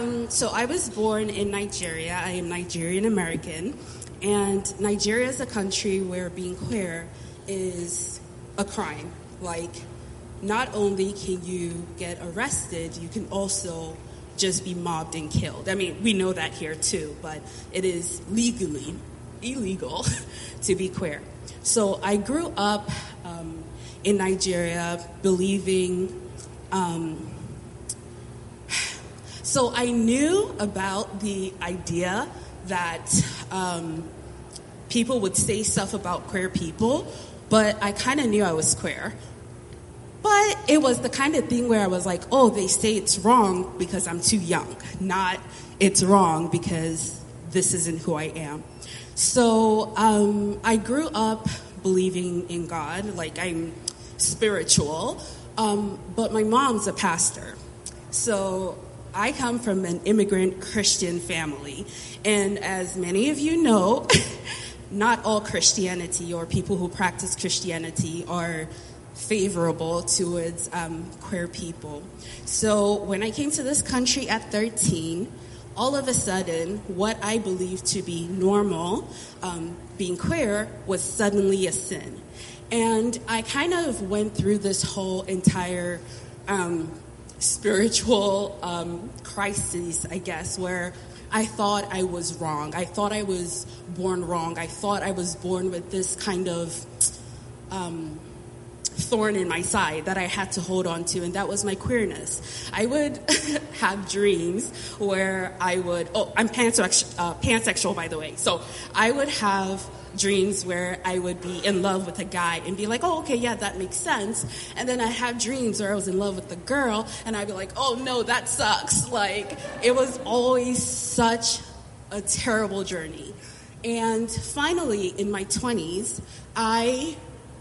So I was born in Nigeria. I am Nigerian American. And Nigeria is a country where being queer is a crime. Like, not only can you get arrested, you can also just be mobbed and killed. I mean, we know that here too, but it is legally illegal to be queer. So I grew up in Nigeria believing, so I knew about the idea that people would say stuff about queer people, but I kind of knew I was queer. But it was the kind of thing where I was like, oh, they say it's wrong because I'm too young, not it's wrong because this isn't who I am. So I grew up believing in God, like I'm spiritual, but my mom's a pastor. So I come from an immigrant Christian family, and as many of you know, not all Christianity or people who practice Christianity are favorable towards queer people. So when I came to this country at 13, all of a sudden, what I believed to be normal, being queer, was suddenly a sin. And I kind of went through this whole entire spiritual crisis, I guess, where I thought I was wrong. I thought I was born wrong. I thought I was born with this kind of thorn in my side that I had to hold on to, and that was my queerness. I would have dreams where I would, I'm pansexual, by the way, so I would have dreams where I would be in love with a guy and be like, oh, okay, yeah, that makes sense. And then I have dreams where I was in love with a girl and I'd be like, oh no, that sucks. Like, it was always such a terrible journey. And finally, in my 20s, I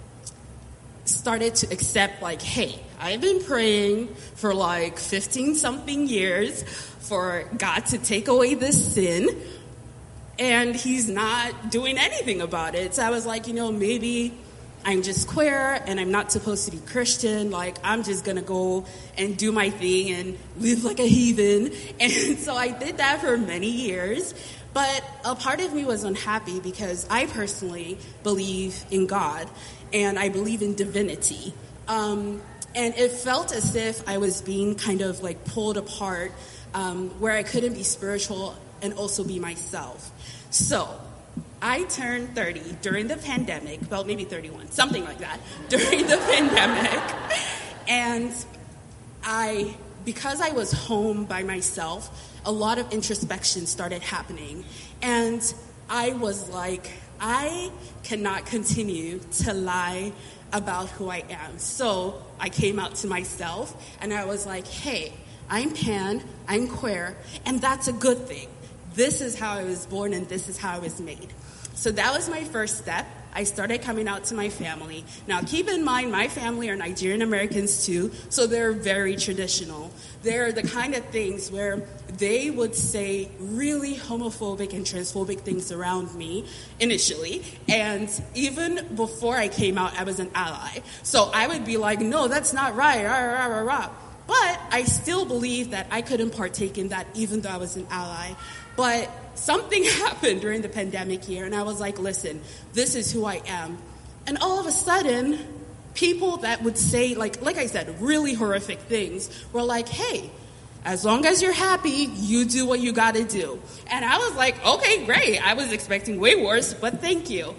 started to accept, like, hey, I've been praying for like 15-something years for God to take away this sin, and he's not doing anything about it. So I was like, maybe I'm just queer and I'm not supposed to be Christian. Like, I'm just going to go and do my thing and live like a heathen. And so I did that for many years. But a part of me was unhappy because I personally believe in God and I believe in divinity. And it felt as if I was being kind of like pulled apart, where I couldn't be spiritual and also be myself. So I turned 30 during the pandemic, well, maybe 31, something like that, during the pandemic. And because I was home by myself, a lot of introspection started happening. And I was like, I cannot continue to lie about who I am. So I came out to myself and I was like, hey, I'm pan, I'm queer, and that's a good thing. This is how I was born and this is how I was made. So that was my first step. I started coming out to my family. Now, keep in mind, my family are Nigerian Americans too, so they're very traditional. They're the kind of things where they would say really homophobic and transphobic things around me initially. And even before I came out, I was an ally. So I would be like, no, that's not right, rah, rah, rah, rah. But I still believe that I couldn't partake in that even though I was an ally. But something happened during the pandemic year, and I was like, listen, this is who I am. And all of a sudden, people that would say, like I said, really horrific things were like, hey, as long as you're happy, you do what you got to do. And I was like, okay, great. I was expecting way worse, but thank you.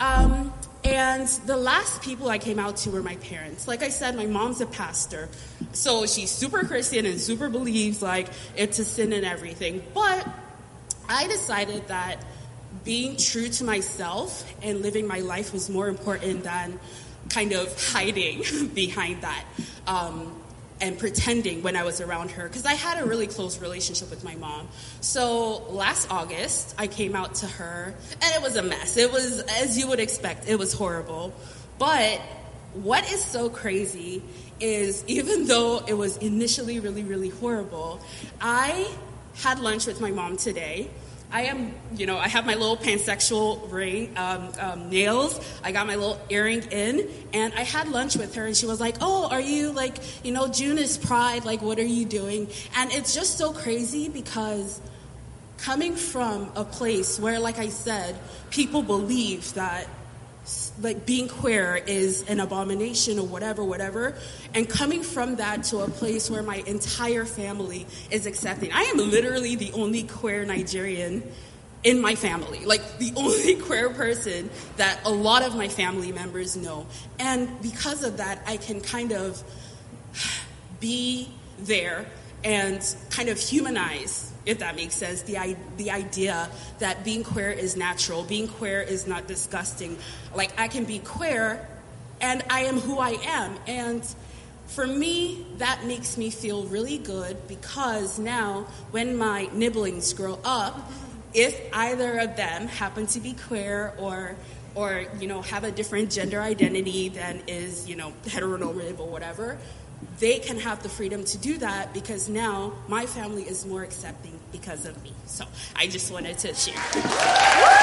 And the last people I came out to were my parents. Like I said, my mom's a pastor, so she's super Christian and super believes, like, it's a sin and everything. But I decided that being true to myself and living my life was more important than kind of hiding behind that and pretending when I was around her, because I had a really close relationship with my mom. So last August, I came out to her, and it was a mess. It was, as you would expect, it was horrible. But what is so crazy is, even though it was initially really, really horrible, I had lunch with my mom today, I am, I have my little pansexual ring, nails. I got my little earring in, and I had lunch with her, and she was like, oh, are you, like, June is Pride, like, what are you doing? And it's just so crazy because coming from a place where, like I said, people believe that, like, being queer is an abomination or whatever, and coming from that to a place where my entire family is accepting. I am literally the only queer Nigerian in my family, like the only queer person that a lot of my family members know. And because of that, I can kind of be there and kind of humanize, if that makes sense, the idea that being queer is natural, being queer is not disgusting. Like, I can be queer, and I am who I am. And for me, that makes me feel really good, because now, when my nibblings grow up, if either of them happen to be queer or have a different gender identity than is, heteronormative or whatever, they can have the freedom to do that, because now my family is more accepting because of me. So I just wanted to share.